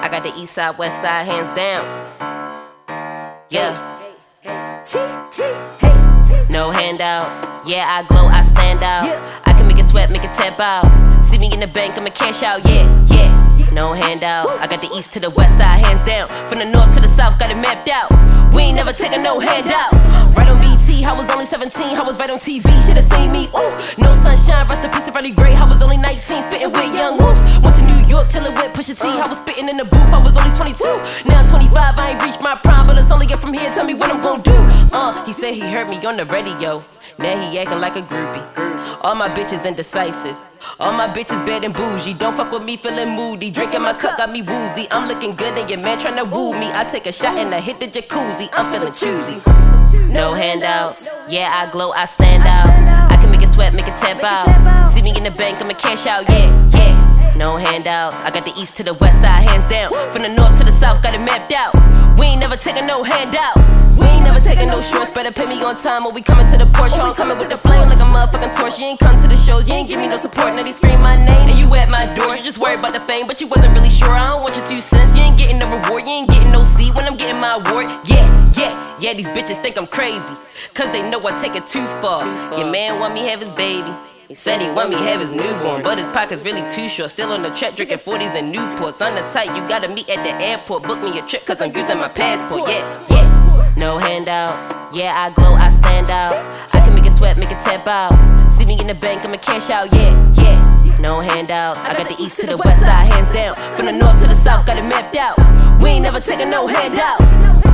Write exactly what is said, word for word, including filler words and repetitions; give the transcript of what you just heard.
I got the east side, west side, hands down. Yeah. No handouts. Yeah, I glow, I stand out. I can make it sweat, make it tap out. See me in the bank, I'ma cash out. Yeah, yeah. No handouts. I got the east to the west side, hands down. From the north to the south, got it mapped out. We ain't never taking no handouts. Right on B T, I was only seventeen. I was right on T V, should've seen me. Ooh, no sunshine, rest in peace of Freddie Gray. I was only nineteen, spitting with young wolves. Went to New York, chillin' with Pusha T. I was spitting in the booth, I was only twenty-two. Now I'm twenty-five, I ain't reached my prime, but it's only up from here. Tell me what I'm gon' do. Uh, he said he heard me on the radio. Now he acting like a groupie. All my bitches indecisive. All my bitches bad and bougie. Don't fuck with me feeling moody. Drinking my cup got me woozy. I'm looking good and your man tryna woo me. I take a shot and I hit the jacuzzi. I'm feeling choosy. No handouts. Yeah, I glow, I stand out. I can make it sweat, make it tap out. See me in the bank, I'ma cash out. Yeah, yeah. No handouts. I got the east to the west side, hands down. From the north to the south, got it mapped out. We ain't never taking no handouts. We ain't never taking no shorts. Better pay me on time or we coming to the porch. I'm coming with the flame like a motherfucking torch. You ain't come to the show, you ain't give me no support. Now they scream my name and you at my door. You just worried about the fame, but you wasn't really sure. I don't want your two cents. You ain't getting no reward, you ain't getting no seat when I'm getting my award. Yeah, yeah, yeah, these bitches think I'm crazy, cause they know I take it too far. Your man want me have his baby. He said he want me have his newborn, but his pocket's really too short. Still on the track drinking forties and Newports. On the tight, you gotta meet at the airport. Book me a trip cause I'm using my passport. Yeah, yeah. No handouts. Yeah, I glow, I stand out. I can make it sweat, make it tap out. See me in the bank, I'ma cash out. Yeah, yeah. No handouts. I got the east to the west side, hands down. From the north to the south, got it mapped out. We ain't never taking no handouts.